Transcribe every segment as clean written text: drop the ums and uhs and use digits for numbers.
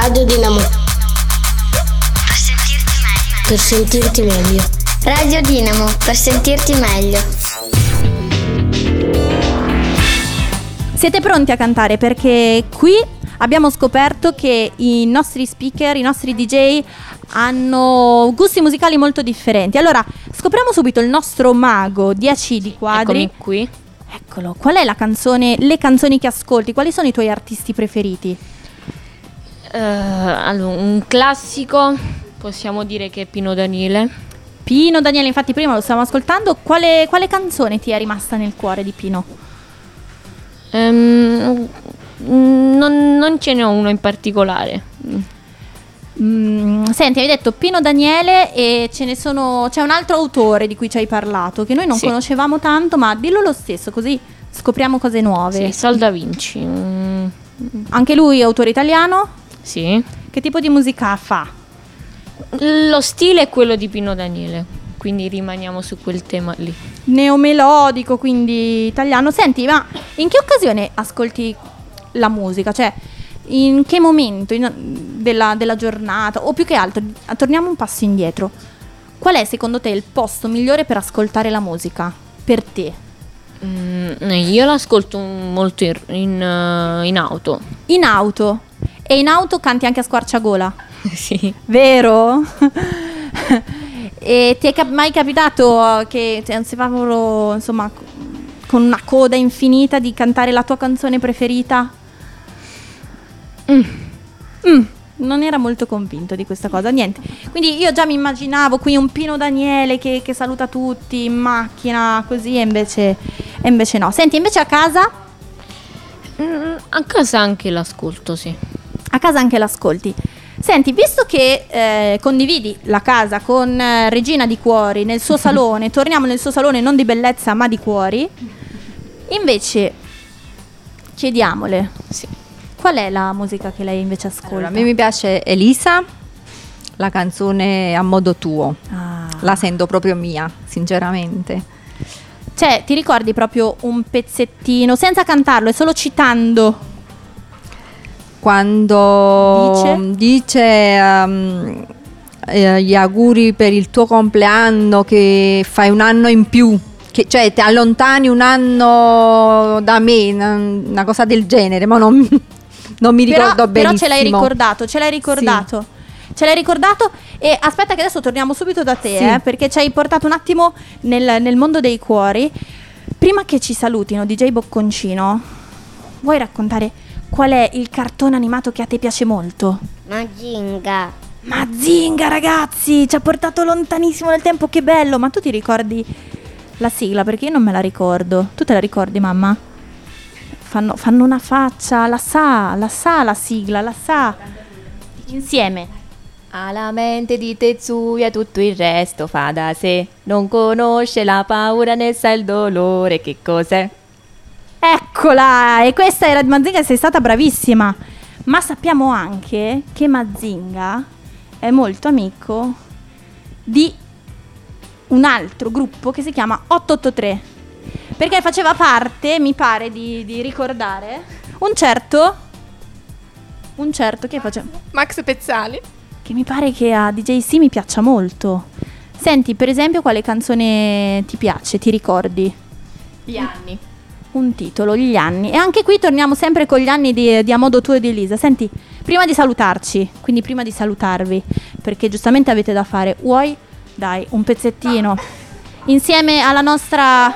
Radio Dinamo. Per sentirti meglio. Radio Dinamo, per sentirti meglio. Siete pronti a cantare? Perché qui abbiamo scoperto che i nostri speaker, i nostri DJ hanno gusti musicali molto differenti. Allora, scopriamo subito il nostro mago 10 di quadri. Eccomi qui. Eccolo, qual è la canzone, le canzoni che ascolti? Quali sono i tuoi artisti preferiti? Allora, un classico possiamo dire che è Pino Daniele. Pino Daniele, infatti prima lo stavamo ascoltando. Quale canzone ti è rimasta nel cuore di Pino? Non ce n'è uno in particolare. Senti, hai detto Pino Daniele e c'è un altro autore di cui ci hai parlato che noi non conoscevamo tanto, ma dillo lo stesso così scopriamo cose nuove. Sì, Sol Da Vinci. Anche lui è autore italiano? Sì. Che tipo di musica fa? Lo stile è quello di Pino Daniele, quindi rimaniamo su quel tema lì. Neomelodico, quindi italiano. Senti, ma in che occasione ascolti la musica? Cioè, in che momento della giornata? O più che altro, torniamo un passo indietro. Qual è secondo te il posto migliore per ascoltare la musica? Per te? Io l'ascolto molto in auto. In auto? E in auto canti anche a squarciagola? Sì. Vero? E ti è mai capitato che si fa proprio, insomma, con una coda infinita di cantare la tua canzone preferita? Non era molto convinto di questa cosa, niente. Quindi io già mi immaginavo qui un Pino Daniele che saluta tutti in macchina, così, e invece no. Senti, invece a casa? A casa anche l'ascolto, sì. A casa anche l'ascolti. Senti, visto che condividi la casa con Regina di Cuori nel suo salone, torniamo nel suo salone non di bellezza ma di cuori, invece chiediamole, sì, qual è la musica che lei invece ascolta? Allora, a me mi piace Elisa, la canzone A modo tuo, la sento proprio mia, sinceramente. Cioè, ti ricordi proprio un pezzettino, senza cantarlo, è solo citando? Quando dice gli auguri per il tuo compleanno, che fai un anno in più, che, cioè ti allontani un anno da me, una cosa del genere, ma non mi ricordo benissimo. Però ce l'hai ricordato. Sì. Ce l'hai ricordato e aspetta che adesso torniamo subito da te, sì, perché ci hai portato un attimo nel mondo dei cuori. Prima che ci salutino, DJ Bocconcino, vuoi raccontare qual è il cartone animato che a te piace molto? Mazinga. Mazinga, ragazzi, ci ha portato lontanissimo nel tempo, che bello. Ma tu ti ricordi la sigla? Perché io non me la ricordo. Tu te la ricordi, mamma? Fanno una faccia, la sa la sigla, la sa. Insieme. Ha mente di Tetsuya, tutto il resto fa da sé. Non conosce la paura né sa il dolore, che cos'è? Eccola, e questa era di Mazinga, sei stata bravissima. Ma sappiamo anche che Mazinga è molto amico di un altro gruppo che si chiama 883, perché faceva parte, mi pare di ricordare, un certo che faceva Max Pezzali, che mi pare che a DJ C mi piaccia molto. Senti, per esempio, quale canzone ti piace, ti ricordi? Gli anni. Un titolo, Gli anni. E anche qui torniamo sempre con gli anni di A modo tuo e di Elisa. Senti, prima di salutarci, quindi prima di salutarvi, perché giustamente avete da fare, vuoi? Dai, un pezzettino insieme alla nostra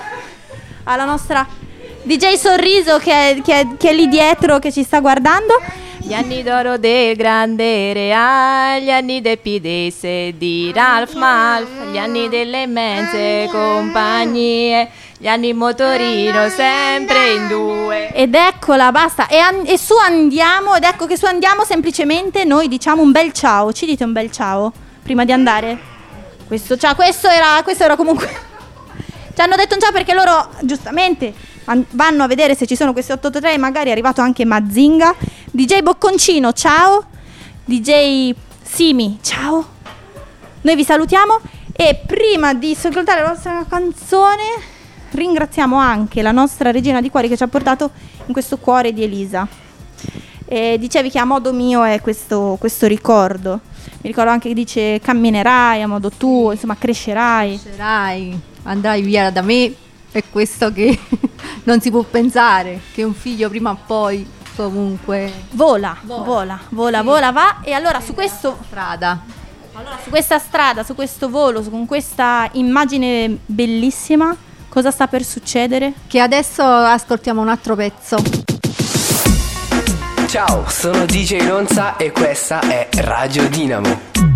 DJ Sorriso che è lì dietro, che ci sta guardando. Gli anni d'oro del grande Real, gli anni del Pidesse di Ralph Malf, gli anni delle immense compagnie, gli anni in motorino sempre in due. Ed eccola, basta. E su andiamo, ed ecco che su andiamo, semplicemente noi diciamo un bel ciao. Ci dite un bel ciao prima di andare? Questo era comunque ci hanno detto un ciao perché loro giustamente vanno a vedere se ci sono questi 883 e magari è arrivato anche Mazinga. DJ Bocconcino, ciao. DJ Simi, ciao. Noi vi salutiamo e prima di ascoltare la nostra canzone ringraziamo anche la nostra Regina di Cuori che ci ha portato in questo cuore di Elisa. E dicevi che a modo mio è questo ricordo. Mi ricordo anche che dice camminerai a modo tuo, insomma crescerai. Andrai via da me, è questo che non si può pensare, che un figlio prima o poi comunque Vola, va. E allora su questa strada, su questo volo, con questa immagine bellissima, cosa sta per succedere? Che adesso ascoltiamo un altro pezzo. Ciao, sono DJ Lonza e questa è Radio Dinamo.